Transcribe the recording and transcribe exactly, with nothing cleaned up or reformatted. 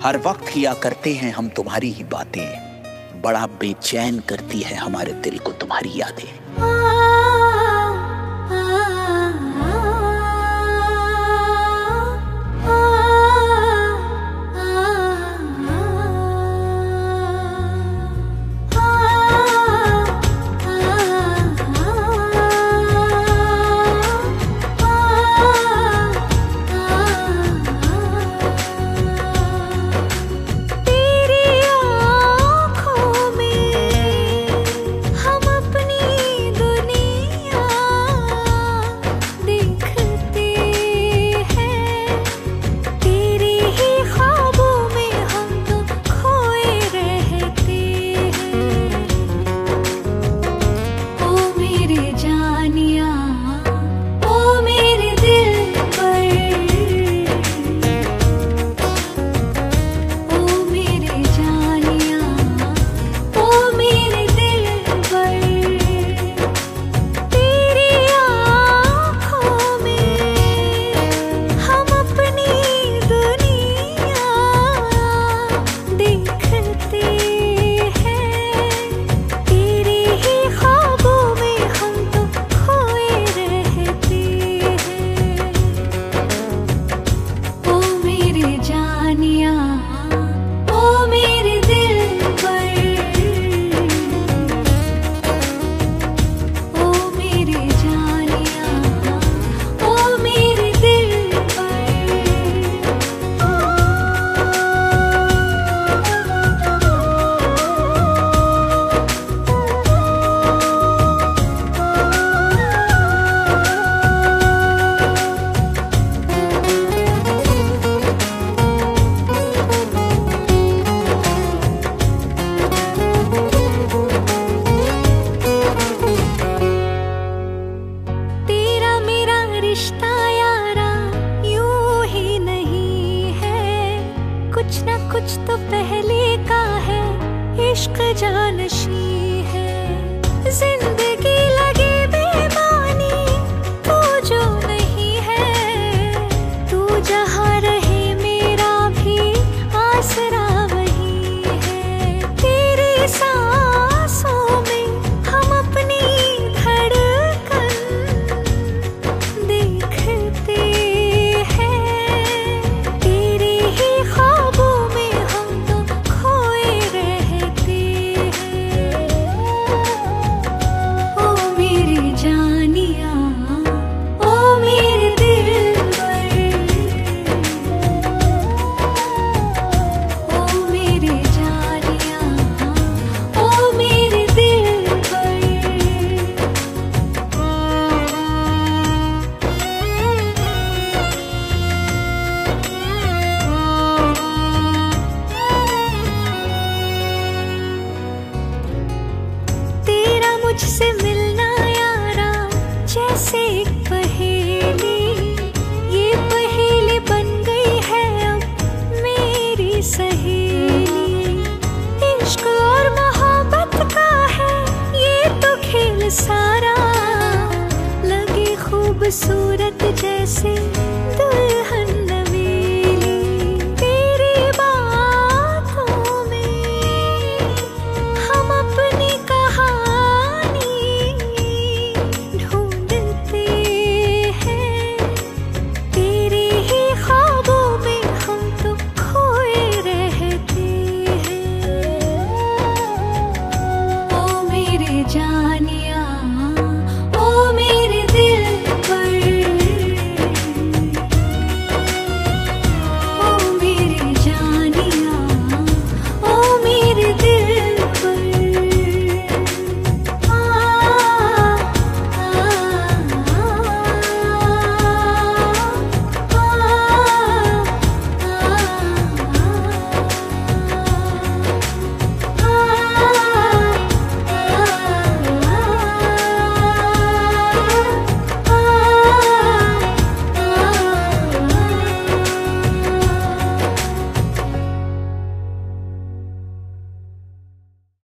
हर वक्त किया करते हैं हम तुम्हारी ही बातें, बड़ा बेचैन करती है हमारे दिल को तुम्हारी यादें। कुछ ना कुछ तो पहले का है, इश्क जानशी है। जिंदगी लगी बेमानी, तू जो नहीं है। तू जहाँ रहे मेरा भी आसरा वही है। तेरी सांसों में हम अपनी धड़कन देखते हैं। तेरे ही ख्वाबों में हम तो खोए रहते हैं। ओ मेरी जानिया, ओ मेरे दिलबर, ओ मेरी जानिया, ओ मेरे दिलबर। तेरा मुझसे मिलना यारा जैसे एक पहेली, ये पहेली बन गई है अब मेरी सहेली। इश्क और मोहब्बत का है ये तो खेल सारा, लगे खूबसूरत जैसे